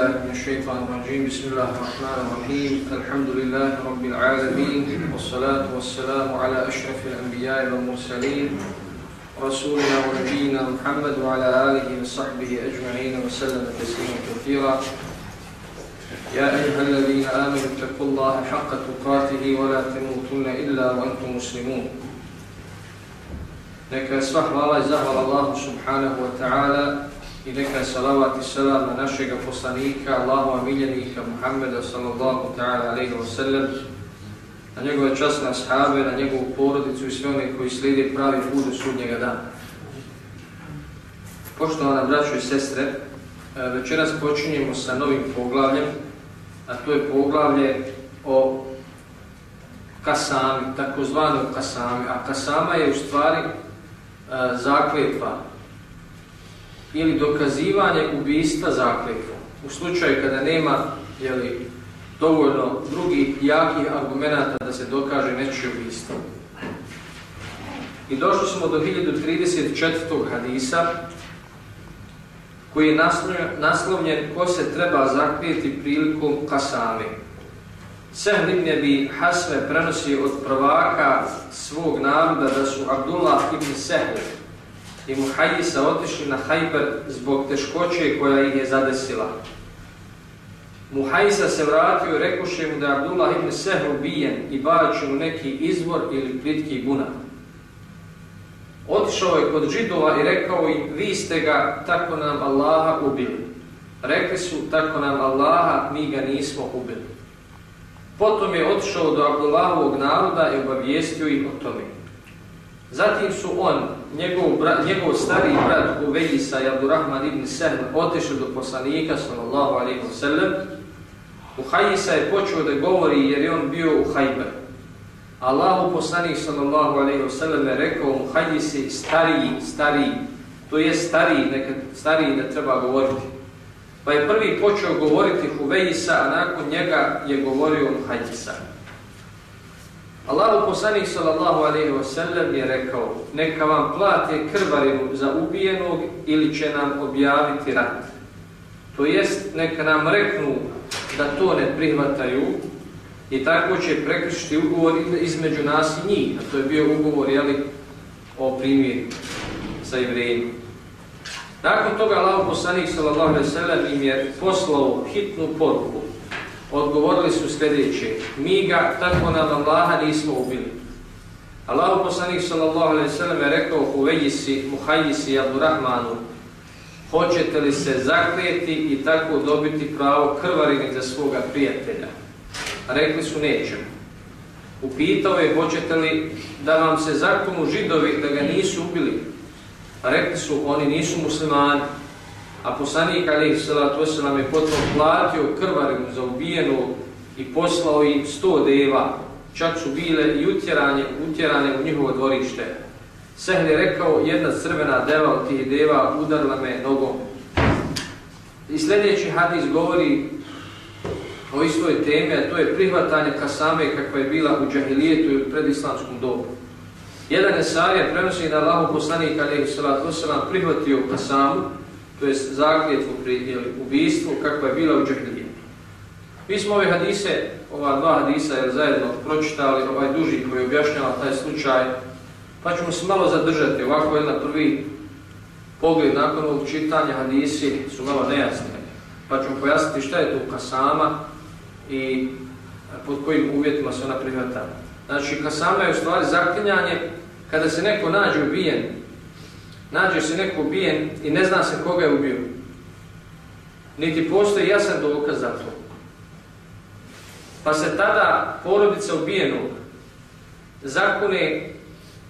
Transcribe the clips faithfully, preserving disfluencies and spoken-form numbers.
بالله من الشيطان الرجيم بسم الله الرحمن الرحيم الحمد لله رب العالمين والصلاة والسلام على أشرف الأنبياء والمرسلين رسولنا ونبينا محمد وعلى آله وصحبه أجمعين وسلم تسليما كثيرا يا أيها الذين آمنوا اتقوا الله حق تقاته ولا تموتن إلا وأنتم مسلمون. Neka je sva hvala i zahvala Allahu subhanahu wa ta'ala i neka je salavat i selam na našega poslanika, Allahova miljenika Muhammeda sallallahu ta'ala alaihi wa sallam, na njegove časne ashabe, na njegovu porodicu i sve one koji slijede pravi put do sudnjega dana. Poštovana braćo i sestre, večeras počinjemo sa novim poglavljem, a to je poglavlje o kasami, takozvanom kasami, a kasama je u stvari zakletva ili dokazivanje ubijstva zakletvom. U slučaju kada nema jeli, dovoljno drugih jakih argumenata da se dokaže nečije ubijstvo. I došli smo do hiljadu trideset četvrtog hadisa koji je naslovljen ko se treba zaklijeti prilikom kasame. Sehl ibn Abi Hasme prenosi od prvaka svog naroda da su Abdullah ibn Sehl i Muhajisa otišli na Hajber zbog teškoće koja ih je zadesila. Muhajisa se vratio i rekoše mu da je Abdullah ibn Sehl ubijen i bačen u neki izvor ili plitki bunar. Otišao je kod Židova i rekao im, vi ste ga, tako nam Allaha ubili. Rekli su, tako nam Allaha, mi ga nismo ubili. Potom je otišao do Abdullahovog naroda i obavijestio ih o tome. Zatim su on, njegov, njegov stariji brat Uvejisa i Abdurrahman ibn Sehl otišli do poslanika sallallahu alejhi ve sellem. Muhajisa je počeo da govori jer je on bio u Hajber. Allahu poslanik sallallahu alejhi ve sellem je rekao Muhajisi stariji, stariji, to je stariji, nekad stariji da treba govoriti. Pa je prvi počeo govoriti Huvejisa, a nakon njega je govorio Muhajisa. Allahu poslanik sallallahu alejhi ve sellem je rekao, neka vam plate krvarinu za ubijenog ili će nam objaviti rat. To jest, neka nam reknu da to ne prihvataju i tako će prekršiti ugovor između nas i njih. A to je bio ugovor jeli, o primjeru sa Jevrejima. Nakon toga Allahu poslanik sallallahu alejhi ve sellem im je poslao hitnu poruku. Odgovorili su sljedeće, mi ga, tako nam Allaha, nismo ubili. Allahu poslanik sallallahu alejhi ve sellem je rekao Huvejisi, Muhajisi i Abdurrahmanu, hoćete li se zaklijeti i tako dobiti pravo krvarine za svoga prijatelja? Rekli su nećemo. Upitao je, hoćete li da vam se zakonu Židovi da ga nisu ubili? Rekli su, oni nisu muslimani. A poslanik alejhi salatu vesselam je potom platio krvarinu za ubijenog i poslao im sto deva, čak su bile i utjerane, utjerane u njihovo dvorište. Sehl je rekao, jedna crvena deva od tih deva udarila me nogom. I sljedeći hadis govori o istoj temi, a to je prihvatanje kasame kakva je bila u džahilijetu i u predislamskom dobu. Jedan esarija prenosi da Allahu poslanik alejhi salatu vesselam prihvatio kasamu, to je zakljetvu pri ubijstvu kakva je bila u džahilijetu. Mi smo ove hadise, ova dva hadisa je zajedno pročitali, ovaj duži koji objašnjava taj slučaj, pa ćemo se malo zadržati. Ovako je na prvi pogled nakon ovog čitanja hadisi su malo nejasni, pa ćemo pojasniti šta je to kasama i pod kojim uvjetima se ona prihvata. Znači, kasama je u stvari zaklinjanje kada se neko nađe ubijen, nađe se neko ubijen i ne zna se koga je ubio. Niti postoji jasan dokaz za to. Pa se tada porodica ubijenog zakune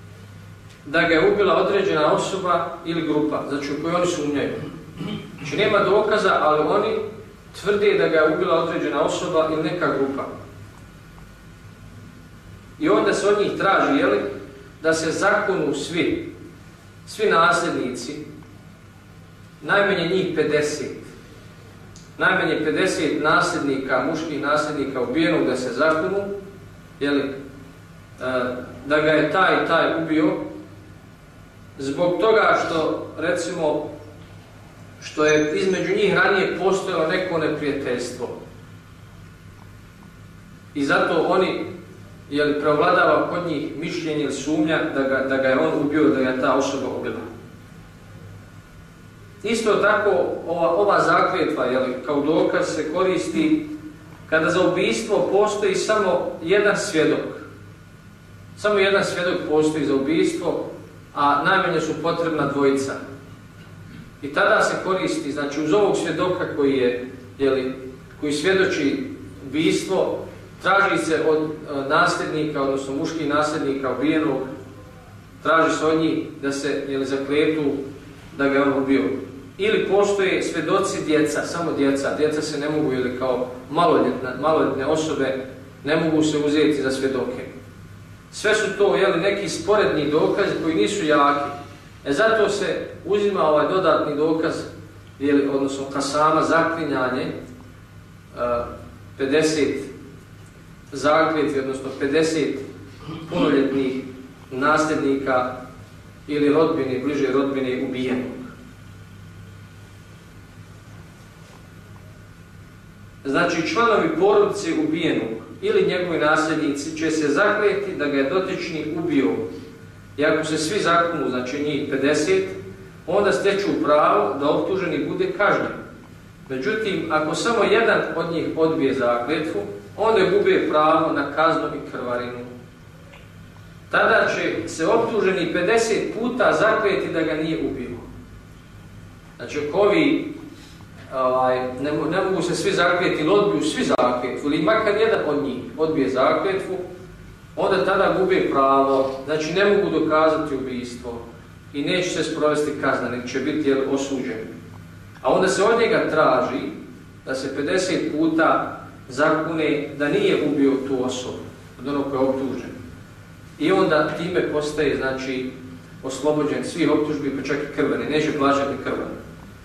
da ga je ubila određena osoba ili grupa, znači u kojoj oni sumnjaju. Znači nema dokaza, ali oni tvrde da ga je ubila određena osoba ili neka grupa. I onda se od njih traži, jeli, da se zakonu svi, svi nasljednici, najmanje njih pedeset, najmanje pedeset nasljednika, muških nasljednika ubijenog da se zakonu, jeli, da ga je taj i taj ubio, zbog toga što, recimo, što je između njih ranije postojalo neko neprijateljstvo. I zato oni, jel, preovladava kod njih mišljenje ili sumnja da ga, da ga je on ubio, da ga je ta osoba ubila. Isto tako, ova, ova zakletva, jel, kao dokaz se koristi kada za ubijstvo postoji samo jedan svjedok. Samo jedan svjedok postoji za ubijstvo, a najmanje su potrebna dvojica. I tada se koristi, znači uz ovog svjedoka koji je, jeli, koji svjedoči ubijstvo, traži se od nasljednika, odnosno muških nasljednika ubijenog, traži se od njih da se, jeli, zakletu da ga je on ubio. Ili postoje svjedoci djeca, samo djeca. Djeca se ne mogu, ili kao maloljetne, maloljetne osobe, ne mogu se uzeti za svjedoke. Sve su to, jeli, neki sporedni dokazi koji nisu jaki. E zato se uzima ovaj dodatni dokaz, jeli, odnosno kasama, zaklinjanje, pedeset zakletvi, odnosno pedeset punoljetnih nasljednika ili rodbine, bliže rodbine ubijenog. Znači, članovi porodice ubijenog ili njegovi nasljednici će se zakleti da ga je dotični ubio. I ako se svi zakunu, znači njih pedeset, onda stječu pravo da optuženi bude kažnjen. Međutim, ako samo jedan od njih odbije zakletvu, onda gube pravo na kaznu i krvarinu. Tada će se optuženi pedeset puta zakleti da ga nije ubio. Znači, ako ovi ovaj, ne, ne mogu se svi zakljeti ili odbiju svi zakletvu, ili makar jedan od njih odbije zakletvu, onda tada gube pravo, znači ne mogu dokazati ubijstvo i neće se sprovesti kazna, nek će biti, jel, osuđen. A onda se od njega traži da se pedeset puta zakune da nije ubio tu osobu, od onog koji je optužen. I onda time postaje, znači, oslobođen svih optužbi, pa čak i krvene, neće plaćati krvene.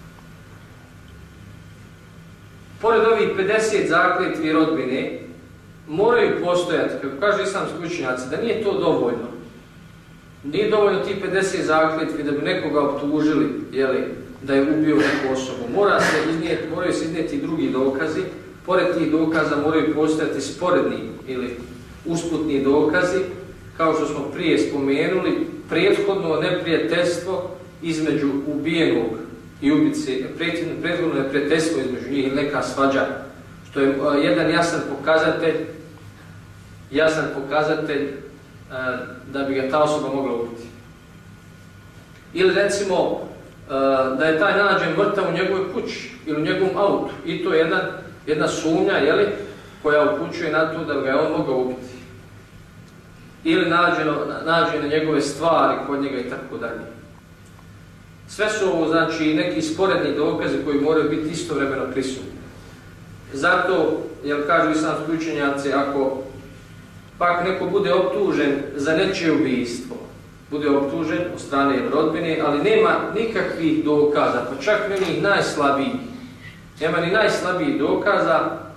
Pored ovih pedeset zakletvi rodbine, moraju postojati, kako kaže islamski učenjaci, da nije to dovoljno. Nije dovoljno ti pedeset zakletvi da bi nekoga optužili, jeli, da je ubio neku osobu. Mora se iznijeti, moraju se iznijeti drugi dokazi. Pored tih dokaza moraju postojati sporedni ili usputni dokazi, kao što smo prije spomenuli, prethodno neprijateljstvo između ubijenog i ubice, prethodno neprijateljstvo između njih ili neka svađa, što je jedan jasan pokazatelj, jasan pokazatelj da bi ga ta osoba mogla ubiti. Ili recimo da je taj nađen mrtav u njegovoj kući ili u njegovom autu, i to je jedna, jedna sumnja, jeli, koja upućuje na to da ga je on mogao ubiti. Ili nađeno, nađene njegove stvari kod njega i tako dalje. Sve su ovo, znači, neki sporedni dokazi koji moraju biti istovremeno prisutni. Zato, jel, kažu islamski učenjaci, ako pak neko bude optužen za nečije ubijstvo, bude optužen od strane rodbine, ali nema nikakvih dokaza, pa čak ni onih najslabijih, nema ni najslabijih dokaza,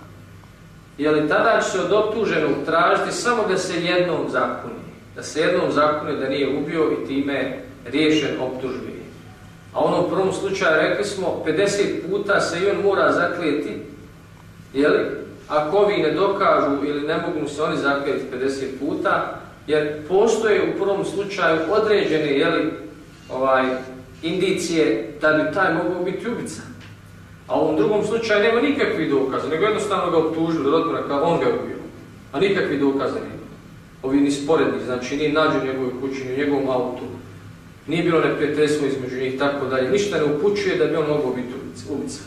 jel, tada će se od optuženog tražiti samo da se jednom zakuni, da se jednom zakuni da nije ubio i time riješen optužbi. A u onom prvom slučaju rekli smo pedeset puta se i on mora zaklijeti, jeli, ako ovi ne dokažu ili ne mogu se oni zaklijeti pedeset puta, jer postoje u prvom slučaju određene, jeli, ovaj, indicije da bi taj mogao biti ubica. A u ovom drugom slučaju nema nikakvih dokaza, nego jednostavno ga optužili rodbina kao on ga ubio. A nikakvih dokaza nema. Ovi ni sporedni, znači nije nađen u njegovoj kući, ni u njegovom autu. Nije bilo neprijateljstvo između njih, tako dalje. Ništa ne upućuje da bi on mogao biti ubica.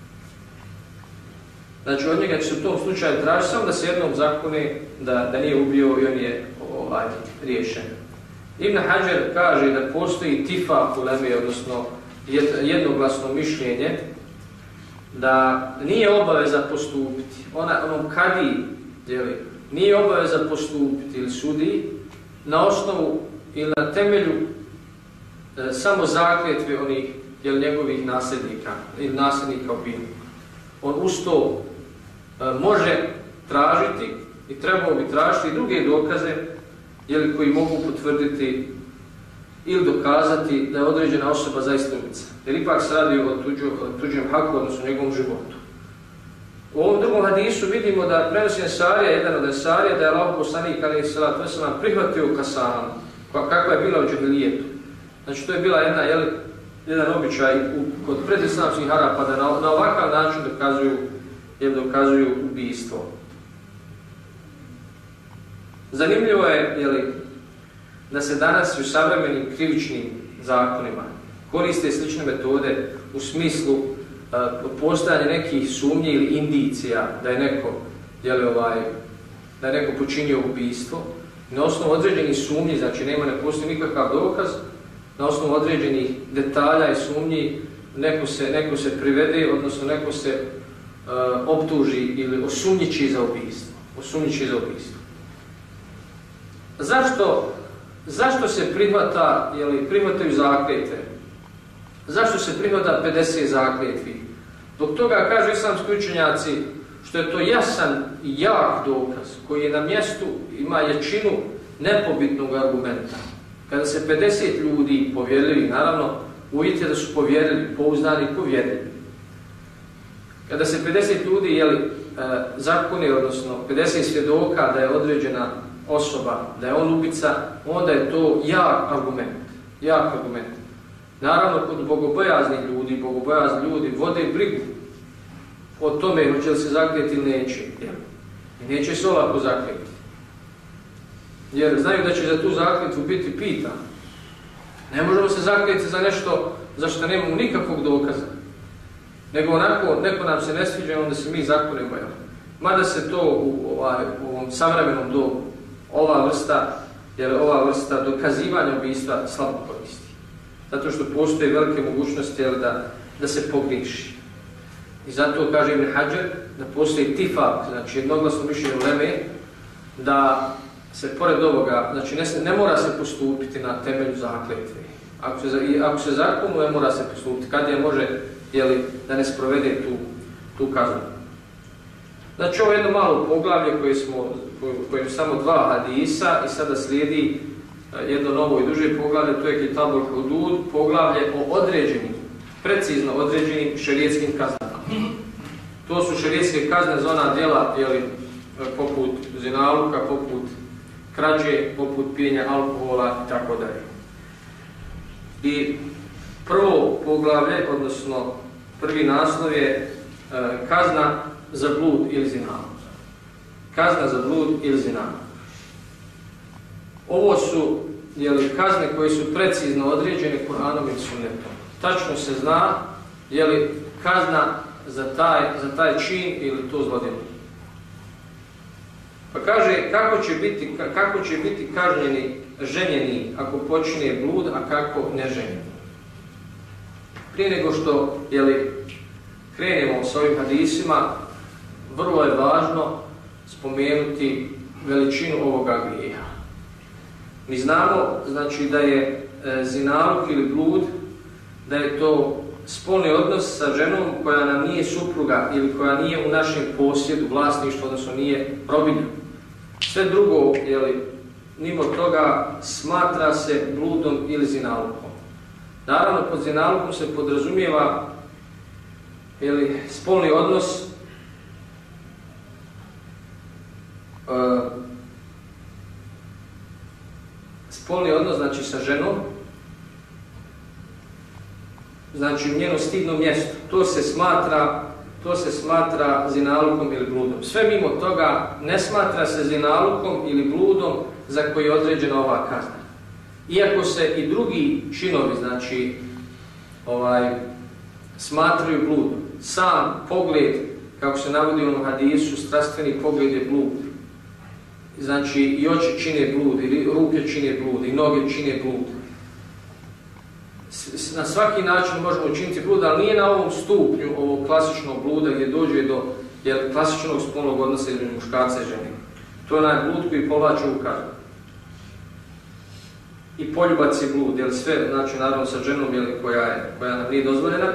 Znači od njega će se u tom slučaju traži samo da se jednom zakone da, da nije ubio i on je ovaj, riješen. Ibn Hajar kaže da postoji tifak uleme, odnosno jednoglasno mišljenje, da nije obaveza postupiti. Ona, onom kadi, jeli, nije obaveza postupiti ili sudi na osnovu ili na temelju e, samo zakletve onih, jel, njegovih nasljednika ili nasljednika ubijenog. On uz to e, može tražiti i trebao bi tražiti druge dokaze, jel, koji mogu potvrditi ili dokazati da je određena osoba zaista ubica. Jer ipak se radi o tuđu, tuđem haku, odnosno njegovom životu. U ovom drugom hadisu vidimo da prenosi Ensarija, jedan od Ensarija, da je Allahov poslanik alejhi selatu vesselam prihvatio kasanu, kakva je bila u džahilijetu. Znači to je bila jedna, jel, jedan običaj u, kod predislamskih Arapa da na, na ovakav način dokazuju, jel, dokazuju ubijstvo. Zanimljivo je, jel, da se danas u savremenim krivičnim zakonima koriste slične metode u smislu uh, postojanja nekih sumnji ili indicija da je neko, jel, ovaj, da je neko počinio ubijstvo. Na osnovu određenih sumnji, znači nema, ne postoji nikakav dokaz, na osnovu određenih detalja i sumnji neko se, neko se privede, odnosno neko se uh, optuži ili osumnjiči za ubijstvo. Osumnjiči za ubijstvo. Zašto, zašto se prihvata, jeli, prihvataju zakletve? Zašto se prihvata pedeset zakletvi? Zbog toga kažu islamski učenjaci što je to jasan i jak dokaz koji je na mjestu, ima jačinu nepobitnog argumenta. Kada se pedeset ljudi povjerili, naravno uvijete da su povjerili, pouzdani i povjerili. Kada se pedeset ljudi, jeli, e, zakoni, odnosno pedeset svjedoka da je određena osoba, da je on ubica, onda je to jak argument. Jak argument. Naravno, kod bogobojaznih ljudi, bogobojazni ljudi vode brigu o tome hoće li se zakljeti ili neće. I neće se olako zakljeti. Jer znaju da će za tu zakljetvu biti pitan. Ne možemo se zakljeti za nešto za što nemamo nikakvog dokaza. Nego onako, neko nam se ne sviđa, onda se mi zakonimo. Mada se to u, ovaj, u ovom savremenom dobu, ova vrsta, jer ova vrsta dokazivanja ubijstva slabo koristi. Zato što postoje velike mogućnosti, jel, da, da se pogriješi. I zato kaže Ibn Hadžar da postoji tifak, znači jednoglasno mišljenje uleme, da se pored ovoga, znači ne, ne mora se postupiti na temelju zakletve. Ako se, ako se zakonuje, mora se postupiti. Kad je može, jeli, da ne sprovede tu, tu kaznu. Znači ovo je jedno malo poglavlje koje smo, kojem samo dva hadisa i sada slijedi jedno novo i duže poglavlje, to je Kitabul Hudud, poglavlje o određenim, precizno određenim šerijetskim kaznama. To su šerijetske kazne za ona djela, jeli, poput zinaluka, poput krađe, poput pijenja alkohola i tako dalje. I prvo poglavlje, odnosno prvi naslov je e, kazna za blud ili zinaluk. Kazna za blud ili zinaluk. Ovo su, jeli, kazne koje su precizno određene Kur'anom i sunnetom. Tačno se zna, jeli, kazna za taj, za taj čin ili to zlodjelo. Pa kaže kako će biti, kako će biti kažnjeni ženjeni ako počine blud, a kako neženjeni. Prije nego što, jeli, krenemo s ovim hadisima, vrlo je važno spomenuti veličinu ovoga grijeha. Mi znamo, znači, da je e, zinaluk ili blud, da je to spolni odnos sa ženom koja nam nije supruga ili koja nije u našem posjedu, vlasništvu, odnosno nije robinja. Sve drugo, jeli, mimo toga smatra se bludom ili zinalukom. Naravno, pod zinalukom se podrazumijeva, jeli, spolni odnos uh, spolni odnos, znači, sa ženom, znači u njeno stidno mjesto. To se smatra, to se smatra zinalukom ili bludom. Sve mimo toga ne smatra se zinalukom ili bludom za koji je određena ova kazna. Iako se i drugi činovi, znači, ovaj, smatraju bludom. Sam pogled, kako se navodi u onom hadisu, strastveni pogled je blud. Znači i oči čine blud, ili ruke čine blud, i noge čine blud. Na svaki način možemo učiniti blud, ali nije na ovom stupnju ovog klasičnog bluda gdje dođe do jer, klasičnog spolnog odnosa između muškarca i žene. To je onaj blud koji povlači u kaznu. I poljubac je blud, jer sve, znači naravno sa ženom, jel, koja, je, koja nam nije dozvoljena.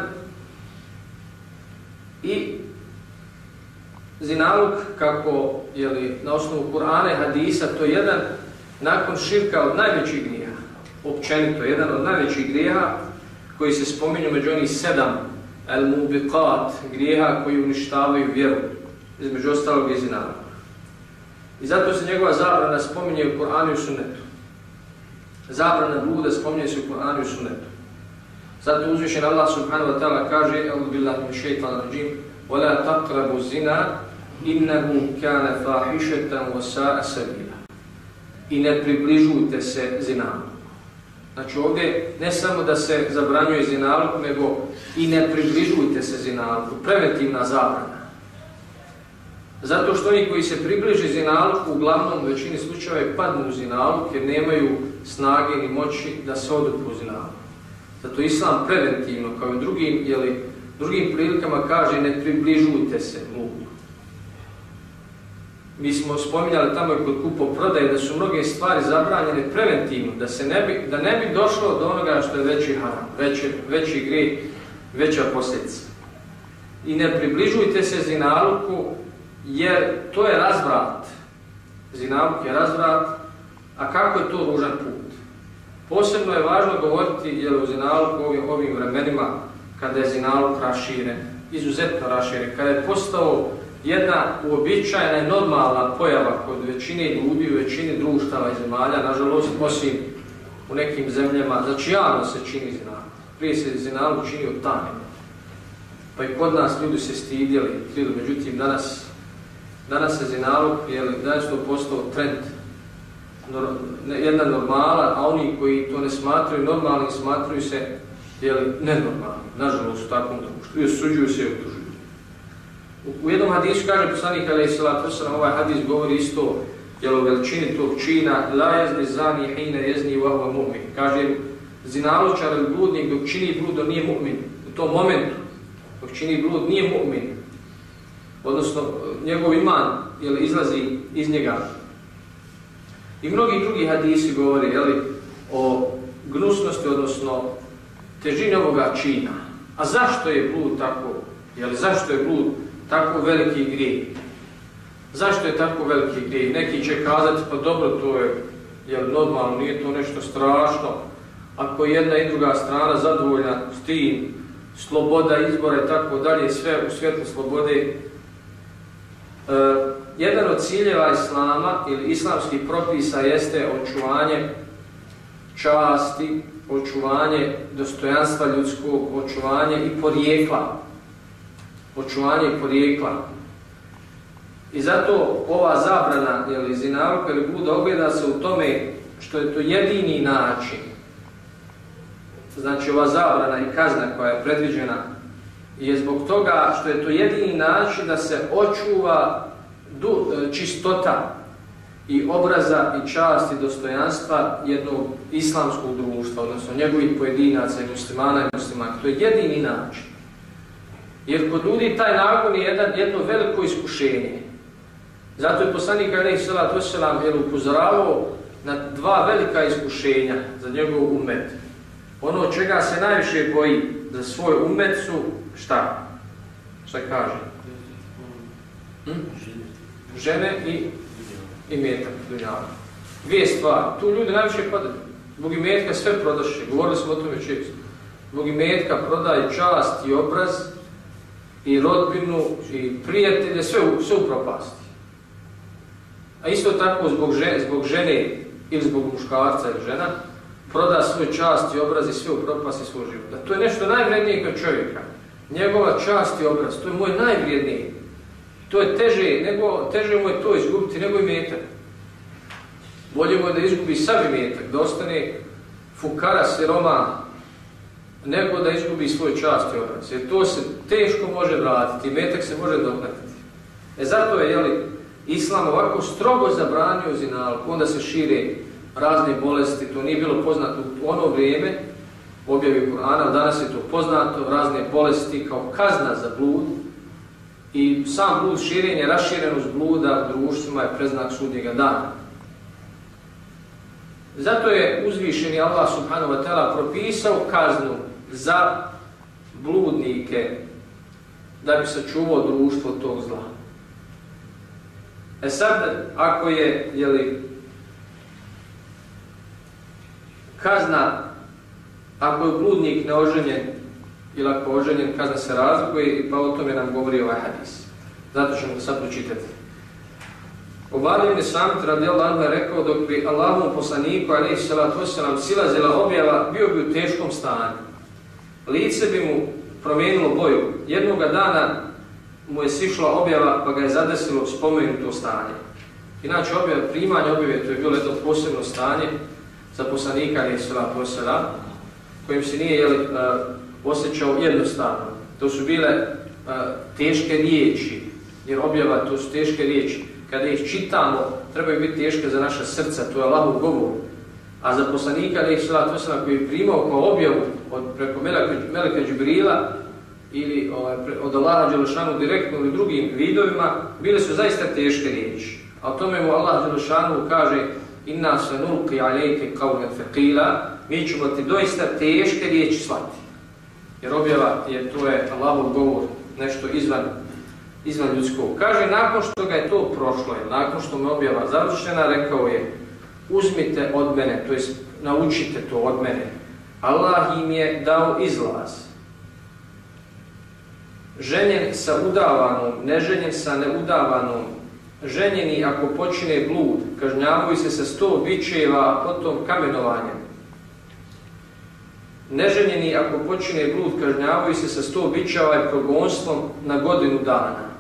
I zinaluk, kako, jel, na osnovu Kur'ana i hadisa, to je jedan nakon širka od najvećih grijeha. općenito, jedan od najvećih grijeha koji se spominju među onih sedam al-mubiqat, grijeha koji uništavaju vjeru, između ostalog i zinaluk. I zato se njegova zabrana spominje u Kur'anu i Sunnetu. Zabrana bluda spominje se u Kur'anu i Sunnetu. Zato uzvišen Allah subhanahu wa ta'ala kaže: "A'udhu billahi minash shaitanir rajim, wa la taqrabu zina, innahu kana fahishatan wa sa'a sabila." I ne približujte se zinaluku. Znači ovdje ne samo da se zabranjuje zinaluk, nego i ne približujte se zinaluku, preventivna zabrana. Zato što oni koji se približe zinaluku, uglavnom u većini slučajeva padnu u zinaluk jer nemaju snage ni moći da se odupru zinaluku. Zato Islam preventivno, kao i drugim, jeli, drugim prilikama kaže ne približujte se bludu. Mi smo spominjali tamo i kod kupoprodaje da su mnoge stvari zabranjene preventivno, da, se ne bi, da ne bi došlo do onoga što je veći haram, veći, veći grijeh, veća posljedica. I ne približujte se zinaluku jer to je razvrat. Zinaluk je razvrat, a kako je to ružan put? Posebno je važno govoriti jer u zinaluku ovim, ovim vremenima kada je zinaluk raširen, izuzetno raširen, kada je postao jedna uobičajena i normalna pojava kod većine ljudi, u većini društava i zemalja, nažalost, osim u nekim zemljama, znači javno se čini zinaluk. Prije se zinaluk činio tajno. Pa i kod nas ljudi se stidjeli, međutim danas, danas se zinaluk, jer danas to postao trend, jedna normala, a oni koji to ne smatraju normalnim, smatruju se nenormalni, nažalost u takvom društvu, i osuđuju se i optužuju. U jednom hadisu kaže poslanik alejhi selatu vesselam, ovaj hadis govori isto jel, o veličini tog čina, la yazni zani hina yazni wa huwa mu'min. Kaže zinalučar ili bludnik dok čini blud, on nije mu'min. U tom momentu dok čini blud nije mu'min. Odnosno njegov iman jel, izlazi iz njega. I mnogi drugi hadisi govori jel, o gnusnosti, odnosno težini ovoga čina. A zašto je blud tako? Jel, zašto je blud tako veliki grijeh? Zašto je tako veliki grijeh? Neki će kazati, pa dobro, to je jel, normalno, nije to nešto strašno. Ako jedna i druga strana zadovoljna s tim, sloboda izbora i tako dalje, sve u svijetu slobode. E, jedan od ciljeva Islama ili islamskih propisa jeste očuvanje časti, očuvanje dostojanstva ljudskog, očuvanje i porijekla. Očuvanje i porijekla. I zato ova zabrana jeli, zinaluka ili bluda ogleda se u tome što je to jedini način. Znači ova zabrana i kazna koja je predviđena je zbog toga što je to jedini način da se očuva du, čistota i obraza i čast i dostojanstva jednog islamskog društva, odnosno njegovih pojedinaca i muslimana i muslimana. To je jedini način. Jer kod ljudi taj nagon je jedan, jedno veliko iskušenje. Zato je poslanik alejhi selatu vesselam upozoravao na dva velika iskušenja za njegov ummet. Ono od čega se najviše boji za svoj ummet su šta? Šta kaže? Hm? Žene i, i metak. Dvije stvari. Tu ljudi najviše padaju. Zbog imetka sve prodaše. Govorili smo o tome često. Zbog imetka prodaje čast i obraz i rodbinu i prijatelje, sve, sve u propasti. A isto tako zbog žene, zbog žene ili zbog muškarca ili žena proda svoj čast i obraz i sve u propasti svoj život. A to je nešto najvrijednije kod čovjeka. Njegova čast i obraz, to je moj najvrijedniji. To je teže, nego, teže mu je to izgubiti nego imetak. Bolje mu je da izgubi sav imetak, da ostane fukara, siroma, nego da izgubi svoj čast i obraz. Jer to se teško može vratiti, imetak se može doknatiti. E zato je, jeli, Islam ovako strogo zabranio zinaluk, onda se šire razne bolesti, to nije bilo poznato u ono vrijeme, objavi Kur'ana, danas je to poznato, razne bolesti kao kazna za blud i sam blud, širenje, raširenost bluda u društvima je preznak sudnjega dana. Zato je uzvišeni Allah subhanahu wa ta'ala propisao kaznu za bludnike da bi sačuvao društvo tog zla. E sad, ako je, jeli, kazna, ako je bludnik neoženjen ili ako je oženjen, kazna se razlikuje, pa o tome nam govori ovaj hadis. Zato ćemo ga sad pročitati. Ubadim ibn Samit radijallahu anhu je rekao, dok bi Allahovom poslaniku alejhi salatu vesselam silazila objava, bio bi u teškom stanju. Lice bi mu promijenilo boju. Jednoga dana mu je sišla objava, pa ga je zadesilo spomenuto stanje. Inače, objava, primanje objave, to je bilo jedno posebno stanje za poslanika alejhi salatu vesselam, kojim se nije jeli, uh, osjećao jednostavno. To su bile uh, teške riječi, jer objava, to su teške riječi. Kada ih čitamo, trebaju biti teške za naša srca, to je Allahov govor. A za poslanika alejhi salatu vesselam koji je primao kao objavu od preko Meleka Džibrila ili ovaj, od Allaha dželešanu direktno ili drugim vidovima, bile su zaista teške riječi. A o tome mu Allah dželešanu kaže: inna sanulqi alejke qawlan thaqila, mi ćemo ti doista teške riječi slati. Jer objava je, to je Allahov govor, nešto izvan izvan ljudskog. Kaže, nakon što ga je to prošlo, nakon što me objava završena, rekao je: uzmite od mene, to jest naučite to od mene. Allah im je dao izlaz. Ženjen sa udavanom, neženjen sa neudavanom, ženjeni ako počine blud, kažnjavaju se sa sto bičeva, a potom kamenovanjem. Neženjeni ako počine blud, kažnjavaju se sa sto bičeva i progonstvom na godinu dana.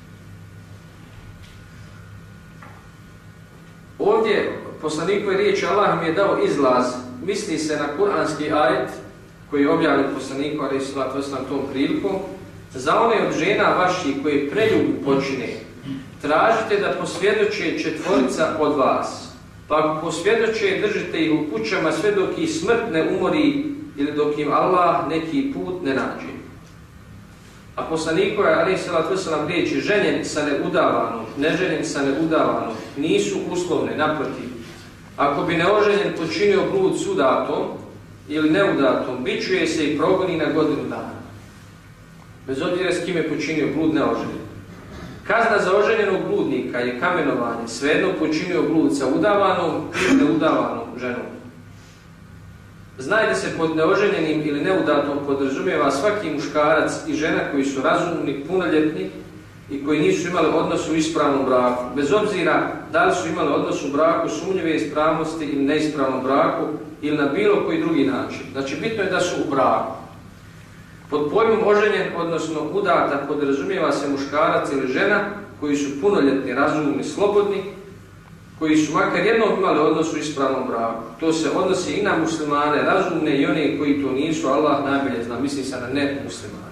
Ovdje poslanikove riječi Allah mi je dao izlaz, misli se na kuranski ajet koji je objavljen poslaniku alejhi salatu vesselam tom prilikom: za one od žena vaših koje preljub počine, tražite da posvjedoče četvorica od vas, pa ako posvjedoče, držite ih u kućama sve dok ih smrt ne umori ili dok im Allah neki put ne nađe. A poslanikove alejhi salatu vesselam riječi ženjen sa neudavanom, neženjen sa neudavanom nisu uslovne, naprotiv. Ako bi neoženjen počinio blud s udatom ili neudatom, bičuje se i progoni na godinu dana. Bez obzira s kim je počinio blud neoženjen. Kazna za oženjenog bludnika je kamenovanje, svejedno počinio blud sa udavanom ili neudavanom ženom. Znaj da se pod neoženjenim ili neudatom podrazumijeva svaki muškarac i žena koji su razumni, punoljetni i koji nisu imali odnos u ispravnom braku. Bez obzira da li su imali odnos u braku sumnjive ispravnosti ili neispravnom braku ili na bilo koji drugi način. Znači, bitno je da su u braku. Pod pojmom oženjen, odnosno udata, podrazumijeva se muškarac ili žena koji su punoljetni, razumni, slobodni, koji su makar jednom imali odnos u ispravnom braku. To se odnosi i na muslimane, razumne i one koji to nisu, Allah najbolje zna, misli se na ne muslimane.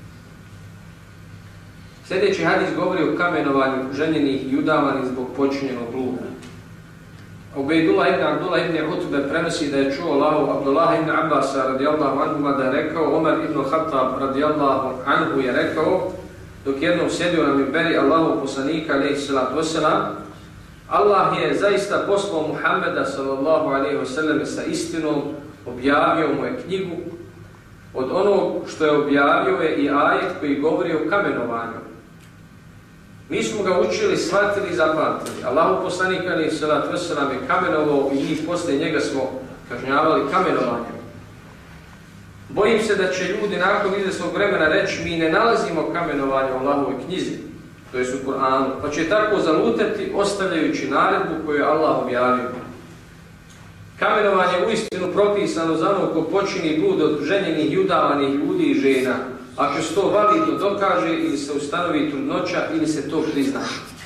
Sljedeći hadis govori o kamenovanju ženjenih i udavanih zbog počinjenog bluda. Ubejdullah ibn Abdullah ibn Utbe prenosi da je čuo Allahu Abdullah ibn Abbas radijallahu anhuma da je rekao: Omar ibn Khattab radijallahu anhu je rekao, dok jednom sjedio na minberi Allahov poslanika alejhi salatu vesselam: Allah je zaista poslao Muhammeda sallallahu alejhi ve sellem sa istinom, objavio mu je knjigu. Od onog što je objavio je i ajet koji govori o kamenovanju. Mi smo ga učili, shvatili i zapamtili. Allahov poslanik alejhi salatu vesselam je kamenovao i njih poslije njega smo kažnjavali kamenovanjem. Bojim se da će ljudi nakon izvjesnog vremena reći: mi ne nalazimo kamenovanje u Allahovoj knjizi, to je u Kur'anu, pa će tako zalutati ostavljajući naredbu koju je Allah objavio. Kamenovanje je uistinu propisano za onog ko počini blud od ženjenih i udavanih ljudi i žena, ako se to validno dokaže ili se ustanovi trudnoća ili se to prizna.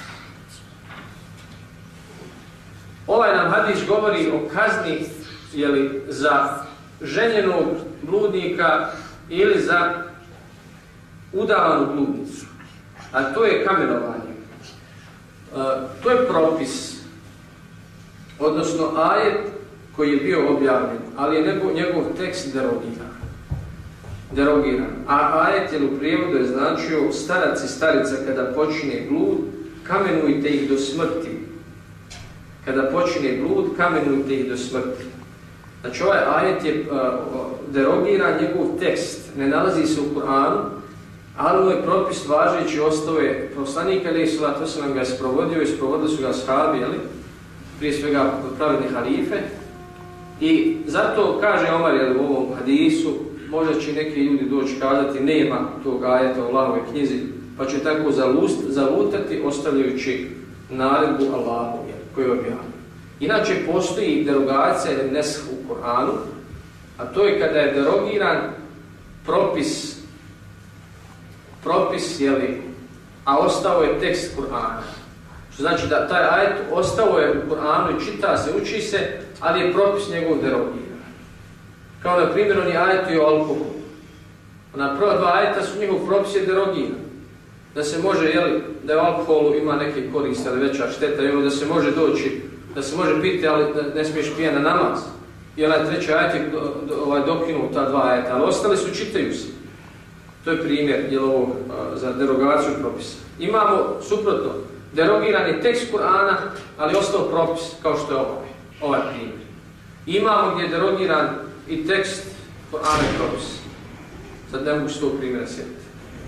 Ovaj nam hadis govori o kazni jeli, za ženjenog bludnika ili za udavanu bludnicu. A to je kamenovanje. E, to je propis, odnosno ajet koji je bio objavljen, ali je njegov, njegov tekst derogiran. derogiran. A ajet je u prijevodu je značio: starac i starica kada počine blud, kamenujte ih do smrti. Kada počine blud, kamenujte ih do smrti. Znači ovaj ajet je uh, derogiran, njegov tekst ne nalazi se u Kur'anu, ali mu je propis važeći, ostao je poslanik alejhi salatu vesselam ga je sprovodio i sprovodili su ga ashabi, jeli? Prije svega pravedni halife, I zato kaže Omar jel, u ovom hadisu, možda će neki ljudi doći kazati nema tog ajeta u Allahovoj knjizi, pa će tako zalust, zalutati ostavljajući naredbu Allahu koju objavio. Inače postoji derogacija ili nesh u Koranu, a to je kada je derogiran propis, propis jeli, a ostao je tekst Korana. Što znači da taj ajet ostao je u Koranu i čita se, uči se, ali je propis njegov derogiran. Kao na primjer oni ajeti o alkoholu. Na prva dva ajeta su njihov propis je derogiran. Da se može, jeli, da je u alkoholu ima neke koriste, ali veća šteta, jeli, da se može doći, da se može piti, ali ne smiješ pijati na namaz. I onaj treći ajet je do, do, ovaj, dokinuo ta dva ajeta, ali ostali su, čitaju se. To je primjer jel, ovog, za derogaciju propisa. Imamo suprotno, derogiran je tekst Kur'ana, ali ostao propis kao što je ovaj, ovaj primjer. Imamo gdje je derogiran i tekst Kur'ana i propis. Sad ne mogu s tog primjera sjetiti.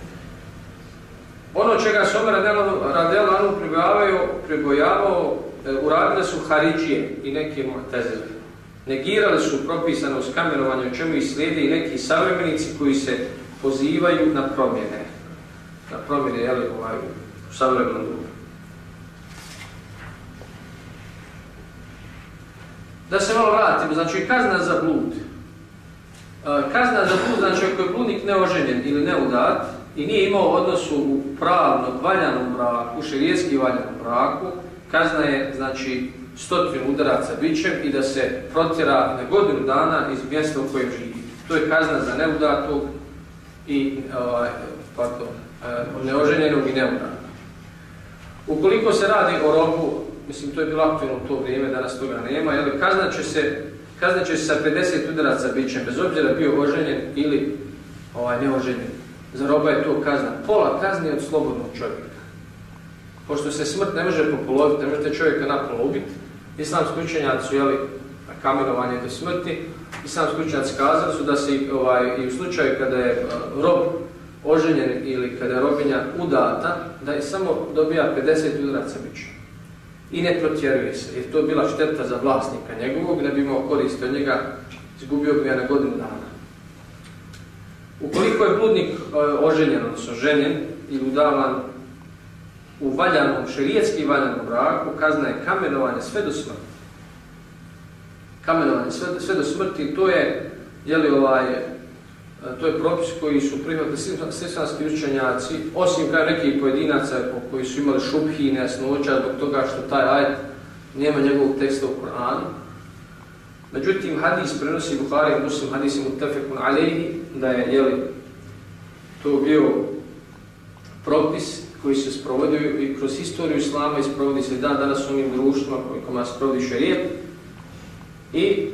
Ono čega se Omer radijallahu anhu pribojavao, pribojavao uradile su Haridžije i neki Mu'tezile. Negirali su propisano uz kamenovanje, o čemu ih slijede i neki savremenici koji se pozivaju na promjene. Na promjene, jel, ovaj, u savremenom dobu. Da se malo vratimo, znači kazna za blud. Kazna za blud, znači ako je bludnik neoženjen ili neudat i nije imao odnosu u pravno valjanom braku, šerijetski valjanom braku, kazna je, znači, stotinu udaraca bićem i da se protjera na godinu dana iz mjesta u kojem živi. To je kazna za neudatog i uh, pardon, uh, neoženjenog i neudatog. Ukoliko se radi o robu, mislim to je bilo aktualno u to vrijeme, danas toga nema, jel, kazna će se, kazna će se sa pedeset udaraca bićem, bez obzira bio oženjen ili ovaj, neoženjen. Za roba je to kazna. Pola kazni od slobodnog čovjeka. Pošto se smrt ne može popoloviti, ne možete čovjeka napola ubiti, islamski učenjaci su jeli kamenovanje do smrti, islamski učenjaci kazali su da se ovaj, i u slučaju kada je rob oženjen ili kada je robinja udata, da je samo dobija pedeset udaraca bića. I ne protjeruje se, jer to je bila šteta za vlasnika njegovog, ne bi imao koriste od njega, izgubio bi ga na godinu dana. Ukoliko je bludnik oženjen, odnosno ženjen ili udavan u valjanom, šerijetski valjanom braku, kazna je kamenovanje sve do smrti. Kamenovanje sve, sve do smrti, to je, jeli, ovaj, to je propis koji su prihvatili svi islamski učenjaci, osim kao nekih pojedinaca koji su imali šubhi i nejasnoća zbog toga što taj ajet nema njegovog teksta u Kur'anu. Međutim, hadis prenosi Buhari i Muslim, hadis je muttefekun alejhi, da je, jeli, to bio propis koji se sprovodio i kroz historiju islama i sprovodi se dan danas u onim društvima kojima se sprovodi šerijet. I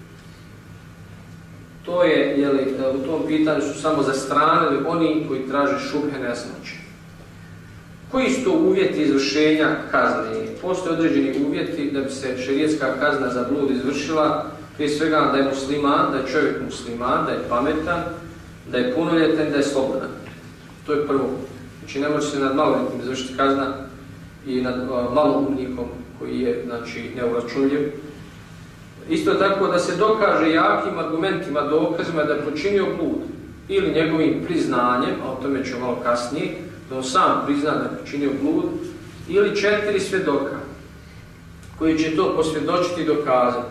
to je, jeli, u tom pitanju su samo zastranili oni koji traže šubhe nejasnoće. Koji su to uvjeti izvršenja kazne? Postoje određeni uvjeti da bi se šerijetska kazna za blud izvršila, prije svega da je musliman, da je čovjek musliman, da je pametan, da je punoljetan, da je slobodan. To je prvo. Znači ne može se nad maloljetnim izvršiti kazna i nad maloumnikom koji je, znači, neuračunljiv. Isto tako da se dokaže jakim argumentima, dokazima da je počinio blud ili njegovim priznanjem, a o tome ću malo kasnije, da on sam prizna da je počinio blud, ili četiri svjedoka koji će to posvjedočiti i dokazati.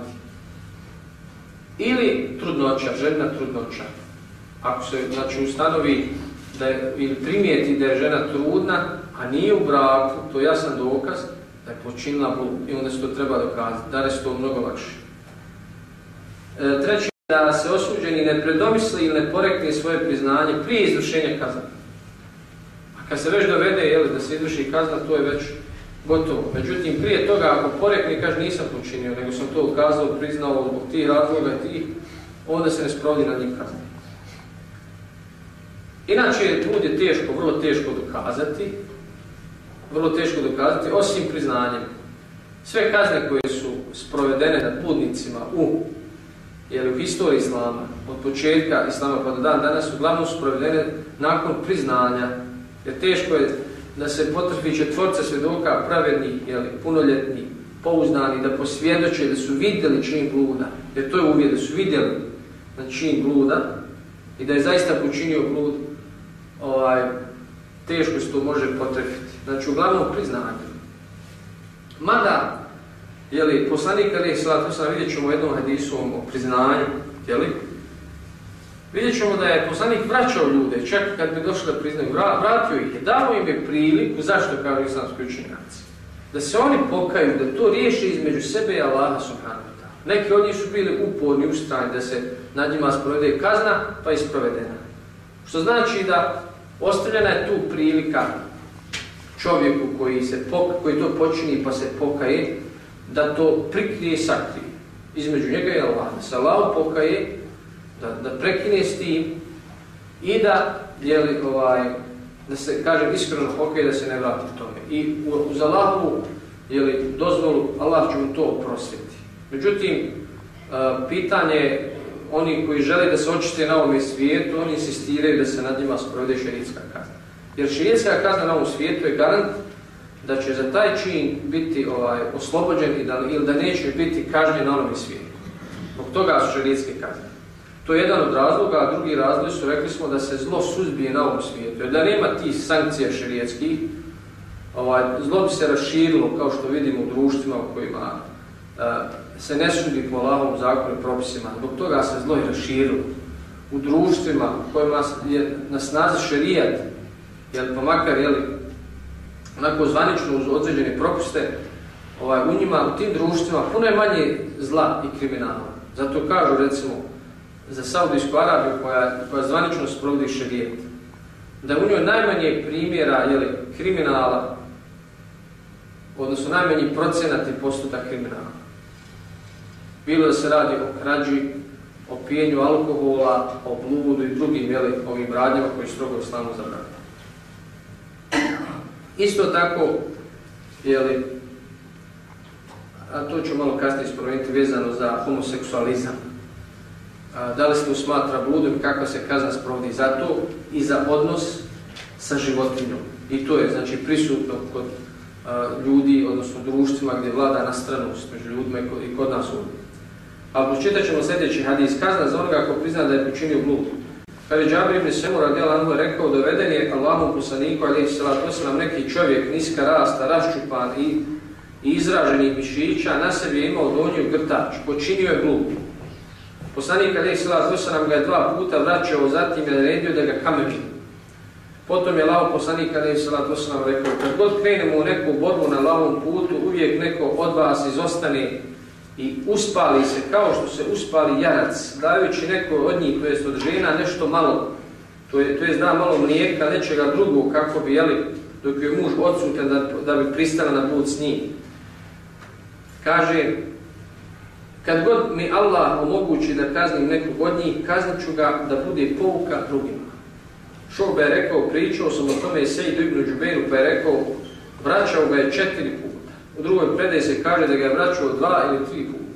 Ili trudnoća, žena trudnoća. Ako se, znači, ustanovi da je, ili primijeti da je žena trudna, a nije u braku, to je jasan dokaz da je počinila blud i onda se to treba dokazati. Danas je to mnogo lakše. E, treće, da se osuđeni ne predomisli ili ne porekne svoje priznanje prije izvršenja kazne. A kad se već dovede, jeli, da se izvrši kazna, to je već gotovo. Međutim, prije toga, ako porekne, kaže nisam počinio, nego sam to ukazao, priznao zbog tih razloga i tih, onda se ne sprovodi na njih kazne. Inače, blud je teško, vrlo teško dokazati, vrlo teško dokazati, osim priznanjem. Sve kazne koje su sprovedene nad bludnicima u, jeli, u historiji islama, od početka islama pa do dan danas, uglavnom su sprovedene nakon priznanja. Jer teško je da se potrfi četvorca svjedoka pravedni, jeli, punoljetni, pouzdani da posvjedoče da su vidjeli čin bluda, jer to je uvjet da su vidjeli na čin bluda i da je zaista počinio blud, ovaj, teško se to može potrefiti. Znači, uglavnom priznanje. Mada, jeli, poslanik alejhi selatu vesselam, vidjet ćemo u jednom hadisu o priznanju, jeli, vidjet ćemo da je poslanik vraćao ljude, čak kad bi došli da priznaju, vratio ih je, dao im je priliku, zašto kažu islamski učenjaci, da se oni pokaju, da to riješi između sebe i Allaha subhanahu wa ta'ala. Neki od njih su bili uporni, ustrajni da se nad njima sprovede kazna, pa je sprovedena. Što znači da ostavljena je tu prilika čovjeku koji, se poka, koji to počini pa se pokaje, da to prikrije i sakrije između njega i Allaha, da se Allah pokaje, da, da prekine s tim i da, jeli, ovaj, da se, kažem, iskreno pokaje, da se ne vrati tome. I uz Allahu, jeli, dozvolu, Allah će mu to oprostiti. Međutim, uh, pitanje oni koji žele da se očiste na ovom svijetu, oni insistiraju da se nad njima sprovede šerijatska kazna. Jer šerijatska kazna na ovom svijetu je garant da će za taj čin biti ovaj, oslobođen i da, ili da neće biti kažnjen na ovom svijetu. Zbog toga su šerijatske kazne. To je jedan od razloga, a drugi razlog su, rekli smo, da se zlo suzbije na ovom svijetu. Jer da nema tih sankcija šerijatskih, ovaj, zlo bi se raširilo, kao što vidimo u društvima u kojima a, se ne sudi po Allahovom zakonu i propisima. Zbog toga se zlo i raširilo. U društvima u kojima je na snazi šerijat, jer pa makar, jeli, onako zvanično uz određene propiste, ovaj, u njima, u tim društvima, puno je manje zla i kriminala. Zato kažu, recimo, za Saudijsku Arabiju, koja, koja zvanično sprovodi šerijat, da u njoj najmanje primjera, jeli, kriminala, odnosno najmanji procenat i postotak kriminala. Bilo da se radi o krađi, o pijenju alkohola, o bludu i drugim, jeli, ovim radnjama koji strogo islamu zabranjeni. Isto tako, jeli, a to ću malo kasnije spomenuti vezano za homoseksualizam. A, da li se to smatra bludom i kakva se kazna sprovodi za to i za odnos sa životinjom. I to je, znači, prisutno kod a, ljudi, odnosno društvima gdje vlada nastranost među ljudima i kod, i kod nas ovdje. A pročitat ćemo sljedeći hadis. Kazna za onoga ko prizna da je počinio blud. Kad je Džabir ibn Semur radijallahu anhu rekao, doveden je Allahom poslaniku alejhi selatu vesselam neki čovjek niska rasta, raščupan i, i izraženih mišića, na sebi je imao donji grtač, počinio je blud. Poslanik alejhi selatu vesselam ga je dva puta vraćao, zatim je naredio da ga kameni. Potom je Allahov poslanik alejhi selatu vesselam rekao, kad god krenemo u neku borbu na Allahovom putu, uvijek neko od vas izostane i uspali se kao što se uspali jarac, dajući neko od njih, to jest od žena, nešto malo, to je, to je zna malo mlijeka, nečega drugog, kako bi, jeli, dok je muž odsutan da, da bi pristala na blud s njim. Kaže, kad god mi Allah omogući da kaznim nekog od njih, kaznit ću ga da bude pouka drugima. Šo'ba je rekao, pričao sam o tome Sejdu ibn Džubeiru, pa je rekao, vraćao ga je četiri puta. U drugoj predaji se kaže da ga je vraćao dva ili tri puta.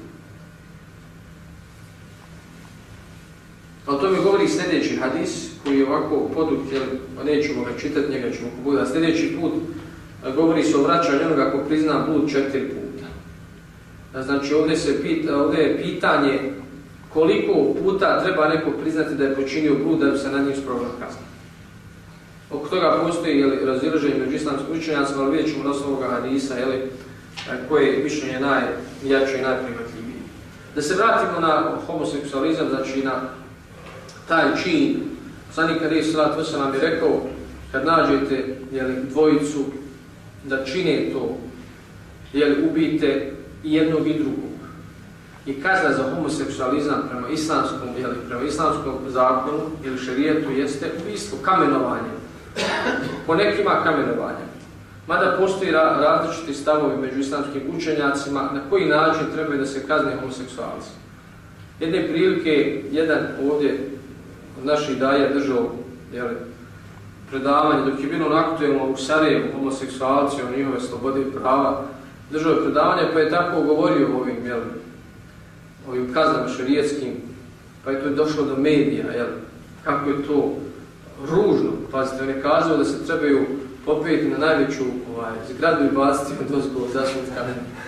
O tome govori sljedeći hadis, koji je ovako poduk, jer nećemo ga čitati, njega ćemo pobudati. Sljedeći put govori se o vraćanju onoga ko prizna blud četiri puta. Znači ovdje, se pita, ovdje je pitanje koliko puta treba neko priznati da je počinio blud da bi se na njim sprovela kazna. Oko toga postoji, jeli, razilaženje među islamskim učenjacima, ali vidjet ćemo na osnovu ovoga hadisa, jeli, koje je mišljenje najjače i najprihvatljivije. Da se vratimo na homoseksualizam, znači na taj čin. Poslanik alejhi selatu vesselam je rekao, kad nađete, jeli, dvojicu da čine to, jeli, ubijte i jednog i drugog. I kazna za homoseksualizam prema islamskom, jeli, prema islamskom zakonu ili šerijetu jeste ubistvo, kamenovanje. Po nekima kamenovanje. Mada postoji ra različiti stavovi među islamskim učenjacima na koji način treba da se kazne homoseksualci. Jedne prilike, jedan ovdje od naših daja držao, jeli, predavanje, dok je bilo aktuelno u Sarajevu homoseksualci, o njihove slobode i prava, držao je predavanje pa je tako govorio o ovim, jeli, ovim kaznama šerijetskim, pa je to došlo do medija, jeli, kako je to ružno. Pazite, on je kazao da se trebaju popeti na najveću ovaj, zgradu i baciti od ozgo zasut kamen.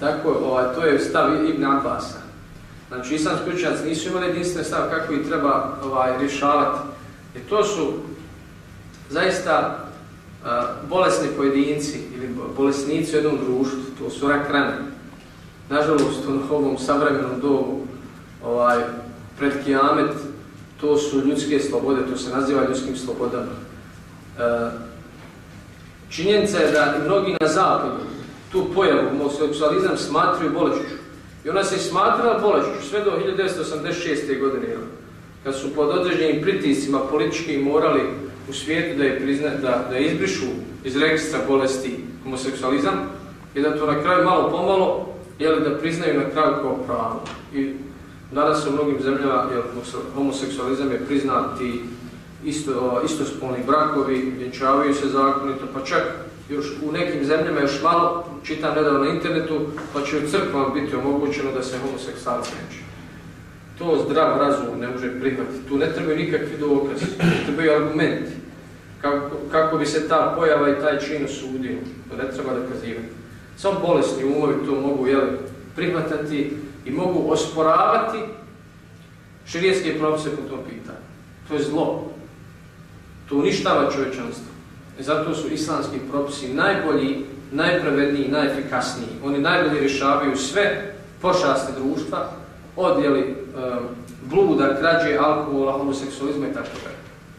Tako, ovaj, to je stav Ibn Abasa. Znači, islamski učenjaci nisu imali jedinstven stav kako ih treba ovaj, rješavati. Jer to su zaista uh, bolesni pojedinci ili bolesnici u jednom društvu, to su rak rane. Nažalost, u ovom savremenom dobu, ovaj, pred kijamet, to su ljudske slobode, to se naziva ljudskim slobodama. Uh, činjenica je da i mnogi na zapadu tu pojavu homoseksualizam smatraju bolešću. I ona se smatrala bolešću sve do hiljadu devetsto osamdeset šeste. godine, kad su pod određenim pritiscima politički morali u svijetu da je, prizna, da, da izbrišu iz registra bolesti homoseksualizam i da to na kraju malo pomalo, jeli, da priznaju na kraju kao pravo. I danas u mnogim zemljama jel, homoseksualizam je priznati isto, istospolni brakovi, vjenčavaju se zakonito, pa čak još u nekim zemljama još malo, čitam nedavno na internetu, pa će u crkvama biti omogućeno da se homoseksualci venčaju. To zdrav razum ne može prihvatiti. Tu ne trebaju nikakvi dokazi, ne trebaju argumenti. Kako, kako bi se ta pojava i taj čin osudio, to ne treba dokazivati. Samo bolesni umovi to mogu jeli, prihvatati i mogu osporavati šerijatske propise po tom pitanju. To je zlo. To uništava čovječanstvo. I zato su islamski propisi najbolji, najpravedniji, najefikasniji. Oni najbolje rješavaju sve pošasti društva, od jeli, bluda, krađe, alkohola, homoseksualizma i tako dalje.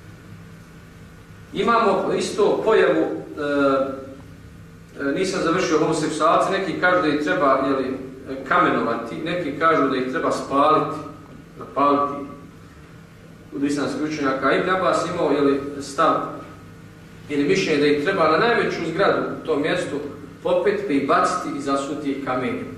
Imamo isto pojavu, e, nisam završio homoseksualci, neki kažu da ih treba jeli, kamenovati, neki kažu da ih treba spaliti, napaliti od islamskih učenjaka. Ibn Abbas imao jeli, stav ili mišljenje da ih treba na najveću zgradu u tom mjestu popeti pa ih baciti i zasuti ih kamenjem.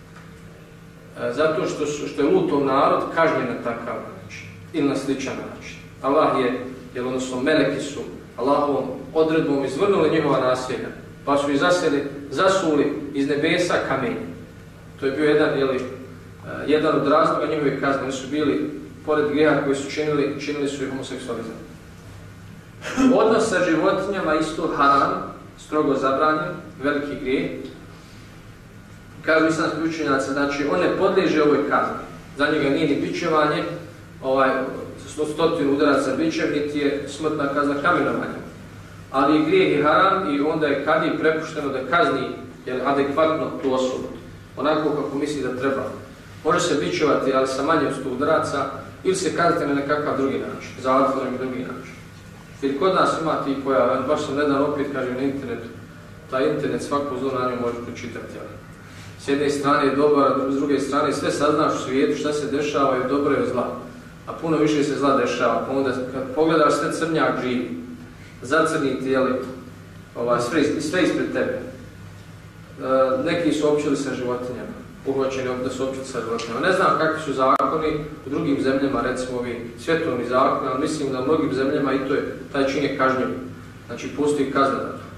Zato što, su, što je Lutov narod kažnjen na takav način ili na sličan način. Allah je, jer odnosno meleki su Allahovom odredbom izvrnuli njihova naselja, pa su ih zaseli, zasuli iz nebesa kamenjem. To je bio jedan, jeli, jedan od razloga njihove kazne. Oni su bili, pored grijeha koji su činili, činili su i homoseksualizam. Odnos sa životinjama isto haram, strogo zabranjen, veliki grijeh. Kažu islamski učenjaci, znači on ne podliježe ovoj kazni. Za njega nije ni bičevanje, ovaj, stotinu udaraca bičem, niti je smrtna kazna kamenovanjem. Ali je grijeh i haram i onda je kad je prepušteno da kazni jer adekvatno tu osobu. Onako kako misli da treba. Može se bičevati, ali sa manje od sto udaraca, ili se kazniti na nekakav drugi način, zatvorom i drugi način. Jer kod nas ima ti pojava, baš sam nedan opet kažem na internetu, taj internet svako zlo na njoj može pročitati. Ali. S jedne strane je dobar, a s druge strane sve saznaš u svijetu šta se dešava i dobro je zla. A puno više se zla dešava. Pa onda kad pogledaš sve crnjak živi, zacrniti, jeli, ovaj, sve, sve ispred tebe. E, neki su općili sa životinjama, uhvaćeni da su općili sa životinjama. Ne znam kakvi su zakoni u drugim zemljama, recimo ovi svjetovni zakoni, ali mislim da u mnogim zemljama i to je, taj čin je kažnjiv. Znači postoji kazna za to.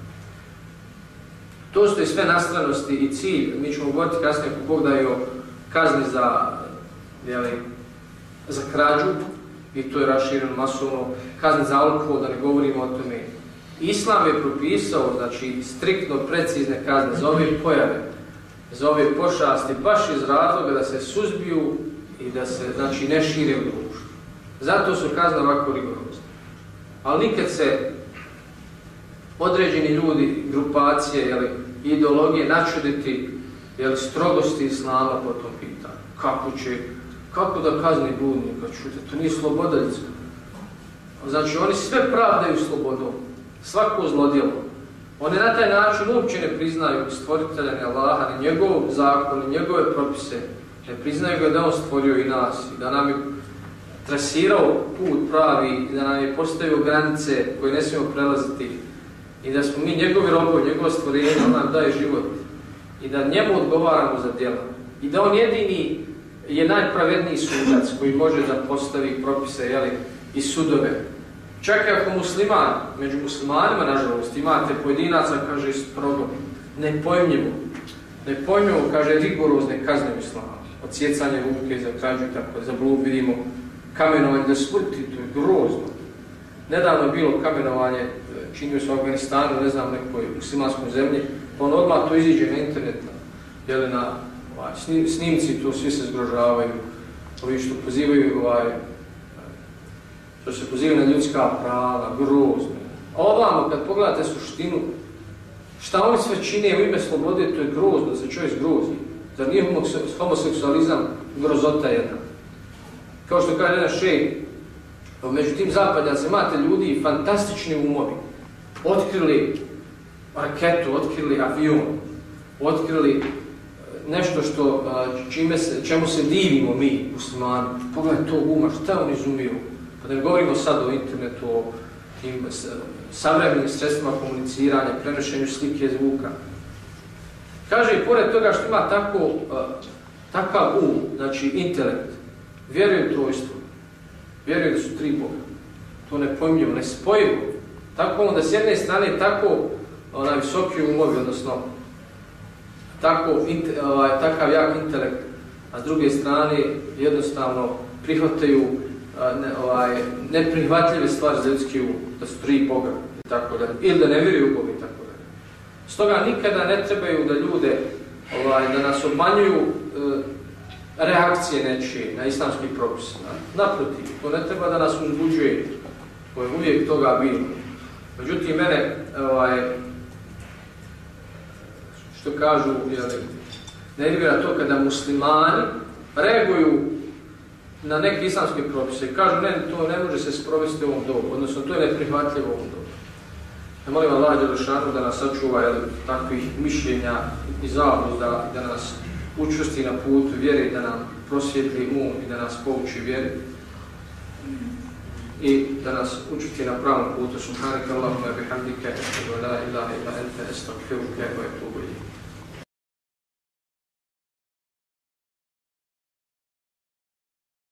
To su i sve nastranosti i cilj. Mi ćemo govoriti kasnije ako Bog da je o kazni za, jeli, za krađu, i to je rašireno masovno, kazni za alkohol, da ne govorimo o tome. Islam je propisao, znači, striktno precizne kazne za ove pojave, za ove pošasti, baš iz razloga da se suzbiju i da se, znači, ne šire u društvu. Zato su kazne ovako rigorozne. Ali nikad se određeni ljudi, grupacije, jeli, ideologije načuditi, jeli, strogosti islama po tom pitanju. Kako će, kako da kazni bludnika? Čujte, to nije sloboda ljudska. Znači, oni sve pravdaju slobodom, svako zlodjelo. Oni na taj način uopće ne priznaju stvoritelja ni Allaha, ni njegov zakon, ni njegove propise. Ne priznaju ga da on stvorio i nas, i da nam je trasirao put pravi, i da nam je postavio granice koje ne smijemo prelaziti. I da smo mi njegovi robovi, njegovo stvorenje, on nam daje život. I da njemu odgovaramo za djela. I da on jedini je najpravedniji sudac koji može da postavi propise, jeli, i sudove. Čak ako musliman, među muslimanima, nažalost, imate pojedinaca, kaže, strogo, nepojmljivo. Nepojmljivo, kaže, rigorozne kazne u islamu. Odsjecanje ruke za krađu, tako, za blud, vidimo, kamenovanje za smrti, to je grozno. Nedavno je bilo kamenovanje, činio se u Afganistanu, ne znam, nekoj muslimanskom zemlji, pa on odmah to iziđe na internetu. jeli na ovaj, snim, snimci, to svi se zgrožavaju, ovi što pozivaju, ovaj, što se pozivaju na ljudska prava, grozno. A ovamo, kad pogledate suštinu, šta oni sve čine u ime slobode, to je grozno, se čovjek zgrozi. Zar nije homoseksualizam grozota jedna? Kao što kaže jedan šejh, među tim zapadnjacima imate ljudi fantastični umovi. Otkrili raketu, otkrili avion, otkrili nešto što, čime se, čemu se divimo mi, muslimani. Pogledaj to uma, šta oni izumiju? Pa da ne govorimo sad o internetu, o tim savremenim sredstvima komuniciranja, prenošenju slike i zvuka. Kaže i pored toga što ima tako, takav um, znači intelekt, vjeruje u trojstvo, vjeruje da su tri Boga. To nepojmljivo, nespojivo. Tako onda s jedne strane tako onaj visoki umovi, odnosno tako, ovaj, takav jak intelekt, a s druge strane jednostavno prihvataju ne, ovaj, neprihvatljive stvari za ljudski um, da su tri Boga i tako dalje, ili da ne vjeruju u Boga i tako dalje. Stoga nikada ne trebaju da ljude, ovaj, da nas obmanjuju e, reakcije nečije na islamski propis. Naprotiv, to ne treba da nas uzbuđuje, to je uvijek toga bilo. Međutim, mene, ovaj, što kažu, jeli, nervira to kada muslimani reaguju na neke islamske propise i kažu ne, to ne može se sprovesti u ovom dobu, odnosno to je neprihvatljivo u ovom dobu. Ja molim Allah Đelešanu da nas sačuva jeli, takvih mišljenja i zabluda, da nas učvrsti na putu vjere, da nam prosvjetli um i da nas pouči vjeri i da nas učvrsti na pravom putu. Subhanaka Allahumma bihamdika, ashhadu an la ilaha illa anta, astaghfiruka wa atubu ilayk.